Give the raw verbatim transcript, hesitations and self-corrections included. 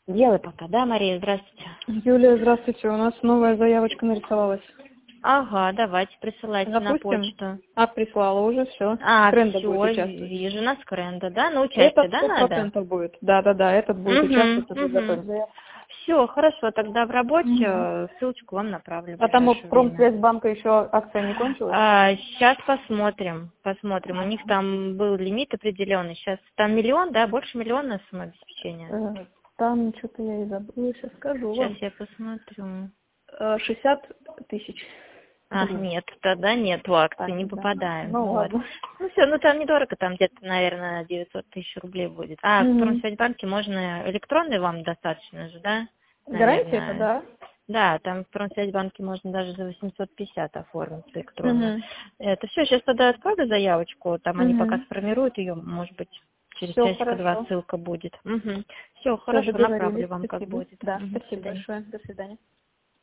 Делай пока, да, Мария? Здравствуйте. Юлия, здравствуйте. У нас новая заявочка нарисовалась. Ага, давайте, присылайте на Запустим? почту. А, прислала уже, все. А, Скренда все, будет участвовать. вижу, на скренда, да? На участие, Этот да, сто надо? процентов будет. Да-да-да, этот будет участвовать, Угу, уже угу. готовим заявку. Все, хорошо, тогда в работе Мгм. э, ссылочку вам направлю в А там у ближайшее время. Промсвязьбанка еще акция не кончилась? А, сейчас посмотрим, посмотрим. У Ага. них там был лимит определенный. Сейчас там миллион, да, больше миллиона самообеспечения. Э, Там что-то я и забыла, сейчас скажу Сейчас вам. я посмотрю. Э, шестьдесят тысяч. А, Гривен. нет, тогда нет, в акции А, не да. попадаем. Ну Вот. ладно. Ну все, ну там недорого, там где-то, наверное, девятьсот тысяч рублей будет. А, в Мгм. Промсвязьбанке можно электронный вам достаточно же, да? Гарантия это, Наверное. да? Да, там в Промсвязьбанке можно даже за восемьсот пятьдесят оформить электронно. Угу. Это все, сейчас тогда отправлю заявочку, там они пока Угу. сформируют ее, может быть, через Все часика-два хорошо. ссылка будет. Угу. Все, Все, хорошо, договорились. направлю вам, как Спасибо. будет. Да, Угу, до спасибо свидания. большое. До свидания.